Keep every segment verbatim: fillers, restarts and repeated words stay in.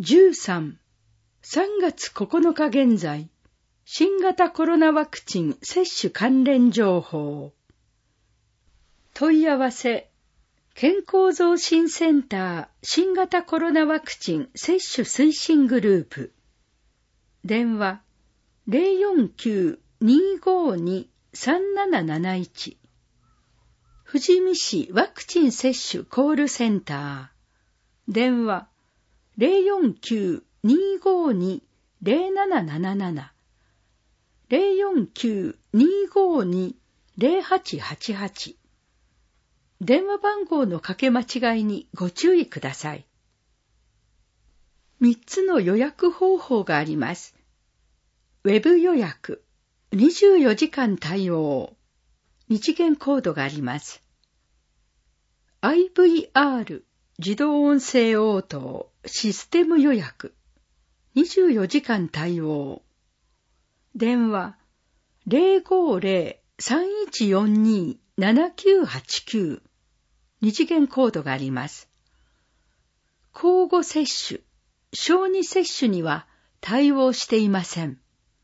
じゅうさん、さんがつここのか現在、新型コロナワクチン接種関連情報。問い合わせ、健康増進センター新型コロナワクチン接種推進グループ。電話 ゼロよんきゅう にーごーに さんななななイチ。富士見市ワクチン接種コールセンター。電話 ゼロよんきゅう にーごーに ゼロなななななな。ゼロよんきゅう にーごーに ゼロはちはちはち。電話番号のかけ間違いにご注意ください。みっつの予約方法があります。ウェブ予約、にじゅうよじかん対応。日元コードがあります。アイブイアール、自動音声応答、システム予約、にじゅうよじかん対応。電話、ゼロごーゼロ さんいちよんに ななきゅうはちきゅう。日元コードがあります。交互接種、小児接種には対応していません。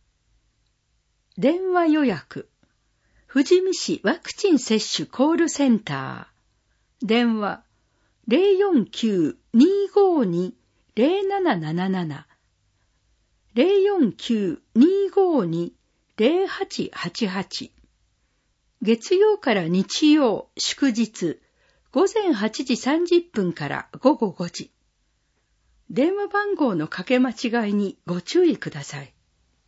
電話予約、富士見市ワクチン接種コールセンター。電話、ゼロよんきゅう にーごーに ゼロななななな。ゼロよんきゅう にーごーに ゼロはちはちはち。月曜から日曜、祝日、ごぜんはちじさんじゅっぷんからごごごじ。電話番号のかけ間違いにご注意ください。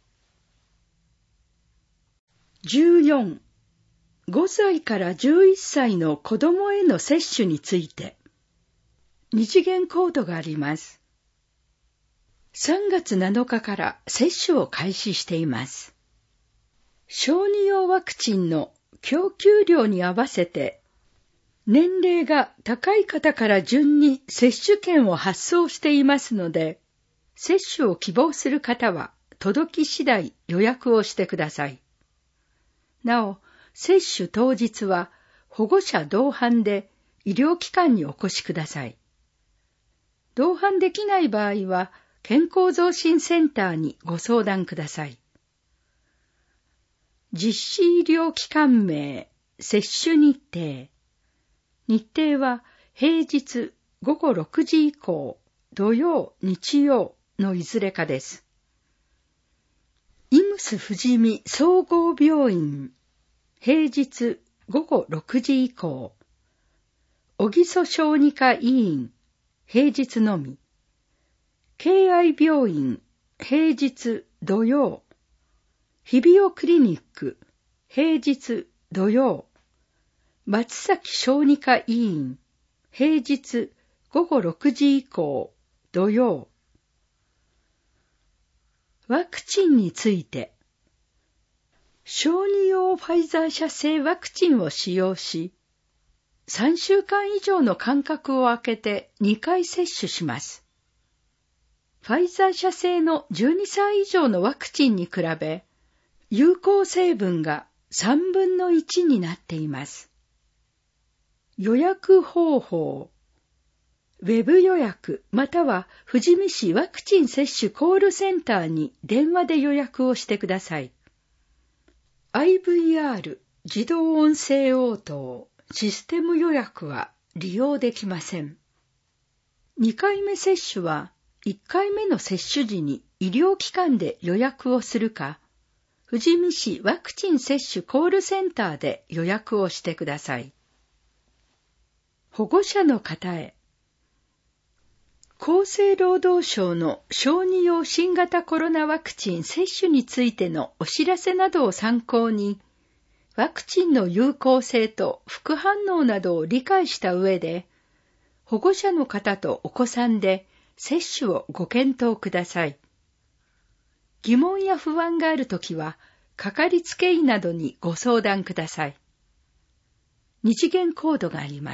じゅうよん、ごさいからじゅういっさいの子どもへの接種について、日元コードがあります。さんがつなのかから接種を開始しています。小児用ワクチンの供給量に合わせて、年齢が高い方から順に接種券を発送していますので、接種を希望する方は届き次第予約をしてください。なお、接種当日は保護者同伴で医療機関にお越しください。同伴できない場合は健康増進センターにご相談ください。実施医療機関名、接種日程。日程は平日ごごろくじ以降、土曜、日曜のいずれかです。イムス富士見総合病院、平日ごごろくじ以降。小木曽小児科医院、平日のみ。敬愛病院、平日土曜。日比谷クリニック、平日土曜。松崎小児科医院、平日ごごろくじ以降、土曜。ワクチンについて、小児用ファイザー社製ワクチンを使用し、さんしゅうかん以上の間隔を空けてにかい接種します。ファイザー社製のじゅうにさい以上のワクチンに比べ、有効成分がさんぶんのいちになっています。予約方法。ウェブ予約または富士見市ワクチン接種コールセンターに電話で予約をしてください。アイブイアール 自動音声応答システム予約は利用できません。にかいめ接種はいっかいめの接種時に医療機関で予約をするか、富士見市ワクチン接種コールセンターで予約をしてください。保護者の方へ。厚生労働省の小児用新型コロナワクチン接種についてのお知らせなどを参考に、ワクチンの有効性と副反応などを理解した上で、保護者の方とお子さんで接種をご検討ください。疑問や不安があるときは、かかりつけ医などにご相談ください。日元コードがあります。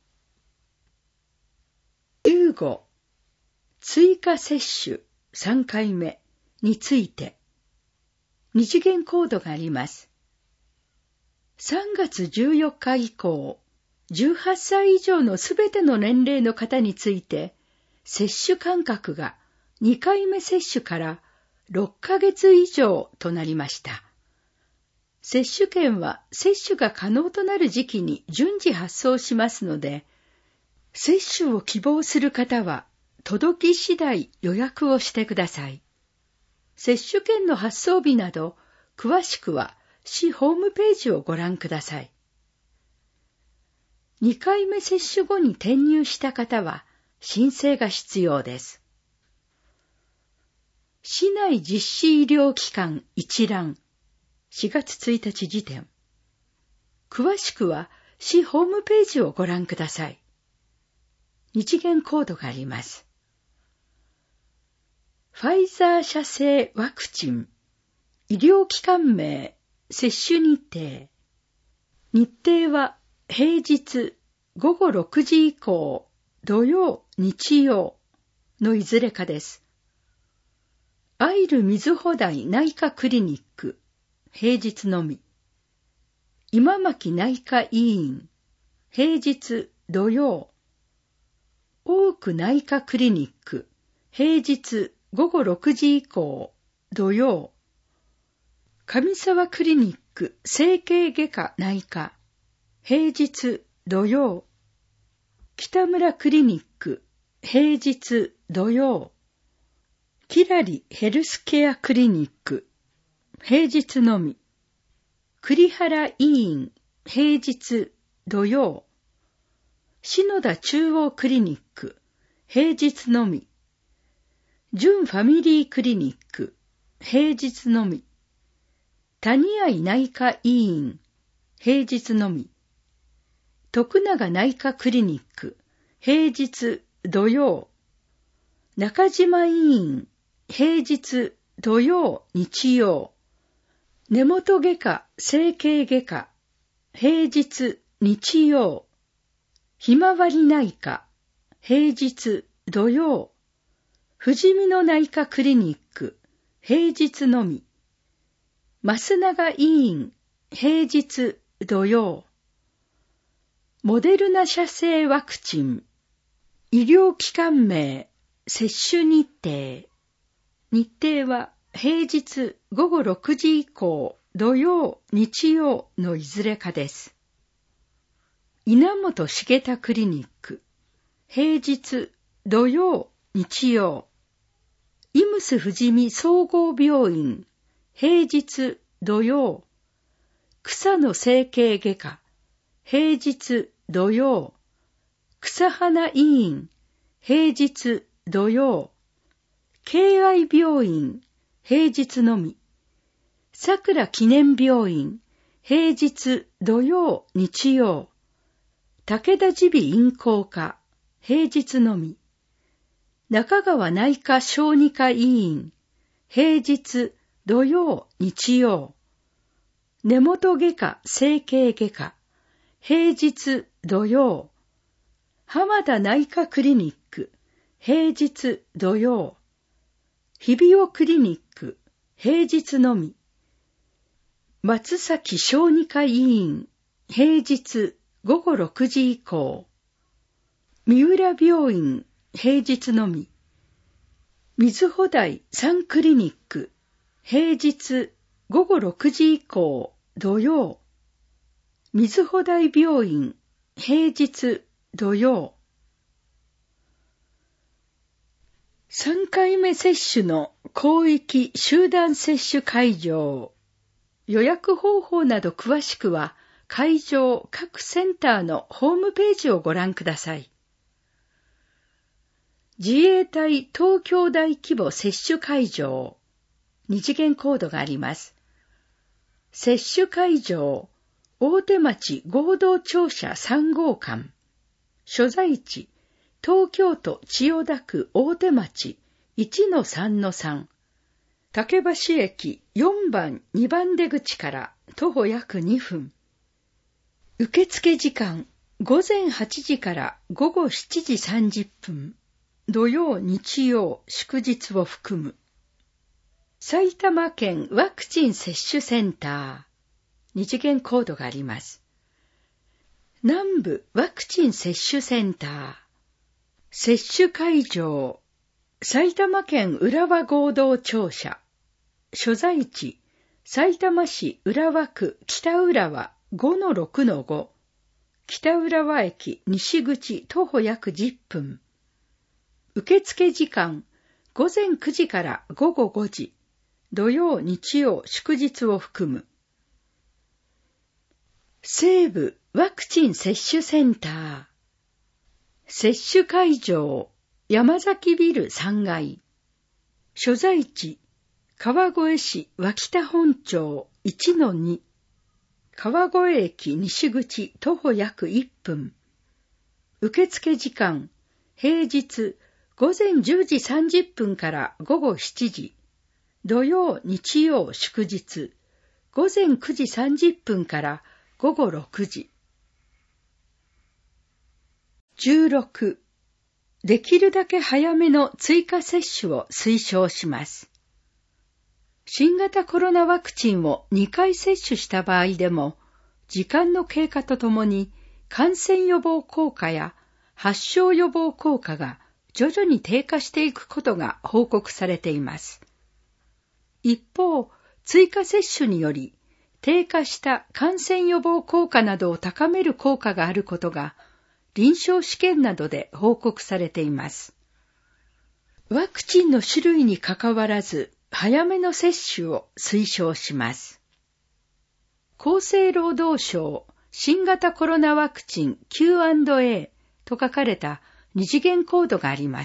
じゅうご、追加接種さんかいめについて、日元コードがあります。さんがつじゅうよっか以降、じゅうはっさい以上のすべての年齢の方について、接種間隔がにかいめ接種からろっかげつ以上となりました。接種券は接種が可能となる時期に順次発送しますので、接種を希望する方は届き次第予約をしてください。接種券の発送日など、詳しくは市ホームページをご覧ください。にかいめ接種後に転入した方は申請が必要です。市内実施医療機関一覧、しがつついたち時点。詳しくは市ホームページをご覧ください。日元コードがあります。ファイザー社製ワクチン、医療機関名、接種日程。日程は平日ごごろくじ以降、土曜、日曜のいずれかです。アイル水穂台内科クリニック、平日のみ。今牧内科医院、平日土曜。大久内科クリニック、平日ごごろくじ以降、土曜。上沢クリニック整形外科内科、平日土曜。北村クリニック、平日土曜。キラリヘルスケアクリニック、平日のみ。栗原医院、平日土曜。篠田中央クリニック、平日のみ。純ファミリークリニック、平日のみ。谷合内科医院、平日のみ。徳永内科クリニック、平日土曜。中島医院、平日土曜日曜。根本外科整形外科、平日日曜。ひまわり内科、平日土曜。富士見の内科クリニック、平日のみ。増永医院、平日土曜。モデルナ社製ワクチン、医療機関名、接種日程。日程は平日ごごろくじ以降、土曜、日曜のいずれかです。稲本重田クリニック、平日土曜、日曜。イムス富士見総合病院、平日土曜。草野整形外科、平日土曜。草花医院、平日土曜。敬愛病院、平日のみ。桜記念病院、平日土曜、日曜。武田耳鼻咽喉科、平日のみ。中川内科小児科医院、平日土曜、日曜。根本外科整形外科、平日土曜。浜田内科クリニック、平日土曜。日比尾クリニック、平日のみ。松崎小児科医院、平日ごごろくじ以降。三浦病院、平日のみ。水穂台三クリニック、平日ごごろくじ以降、土曜。水穂台病院、平日土曜。さんかいめ接種の広域集団接種会場。予約方法など詳しくは、会場各センターのホームページをご覧ください。自衛隊東京大規模接種会場。日元コードがあります。接種会場、大手町合同庁舎さん号館。所在地、東京都千代田区大手町 いちのさんのさん。竹橋駅よんばんにばん出口から徒歩約にふん。受付時間、午前はちじから午後しちじさんじゅっぷん。土曜、日曜、祝日を含む。埼玉県ワクチン接種センター。日元コードがあります。南部ワクチン接種センター。接種会場。 埼玉県浦和合同庁舎。所在地、さいたま市浦和区北浦和 ごのろくのご。北浦和駅西口徒歩約じゅっぷん。受付時間、ごぜんくじからごごごじ。土曜、日曜、祝日を含む。西部ワクチン接種センター。接種会場、山崎ビルさんがい。所在地、川越市脇田本町 いちのに。川越駅西口徒歩約いっぷん。受付時間、平日ごぜんじゅうじさんじゅっぷんからごごしちじ。土曜、日曜、祝日、ごぜんくじさんじゅっぷんからごごろくじ。じゅうろく. できるだけ早めの追加接種を推奨します。新型コロナワクチンをにかい接種した場合でも、時間の経過とともに感染予防効果や発症予防効果が徐々に低下していくことが報告されています。一方、追加接種により低下した感染予防効果などを高める効果があることが臨床試験などで報告されています。ワクチンの種類にかかわらず早めの接種を推奨します。厚生労働省新型コロナワクチン キューアンドエー と書かれた二次元コードがあります。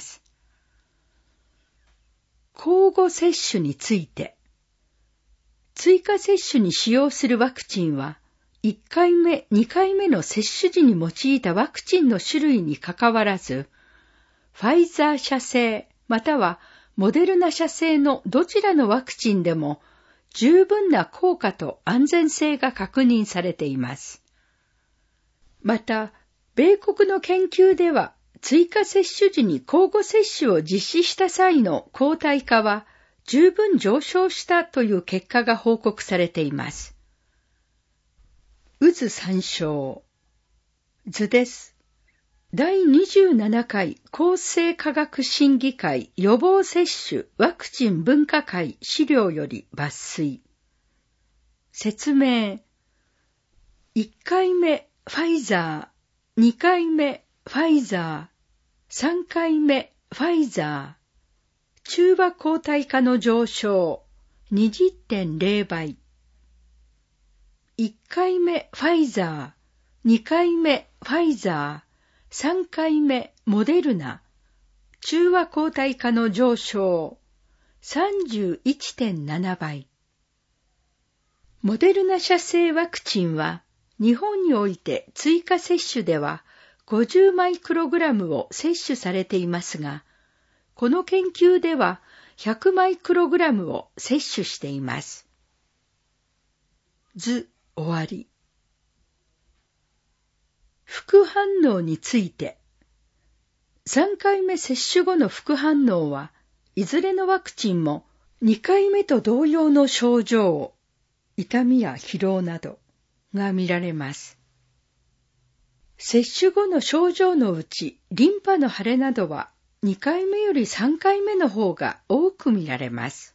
交互接種について、追加接種に使用するワクチンは、いっかいめ、にかいめの接種時に用いたワクチンの種類にかかわらず、ファイザー社製またはモデルナ社製のどちらのワクチンでも十分な効果と安全性が確認されています。また、米国の研究では、追加接種時に交互接種を実施した際の抗体価は十分上昇したという結果が報告されています。渦参照。図です。だいにじゅうななかい厚生科学審議会予防接種ワクチン分科会資料より抜粋。説明。いっかいめファイザー、にかいめファイザー、さんかいめファイザー、中和抗体価の上昇 にじゅってんぜろ 倍。いっかいめファイザー、にかいめファイザー、さんかいめモデルナ、中和抗体価の上昇 さんじゅういってんなな 倍。モデルナ社製ワクチンは日本において追加接種ではごじゅうマイクログラムを接種されていますが、この研究ではひゃくマイクログラムを接種しています。図終わり。副反応について、さんかいめ接種後の副反応はいずれのワクチンもにかいめと同様の症状、痛みや疲労などが見られます。接種後の症状のうち、リンパの腫れなどはにかいめよりさんかいめの方が多く見られます。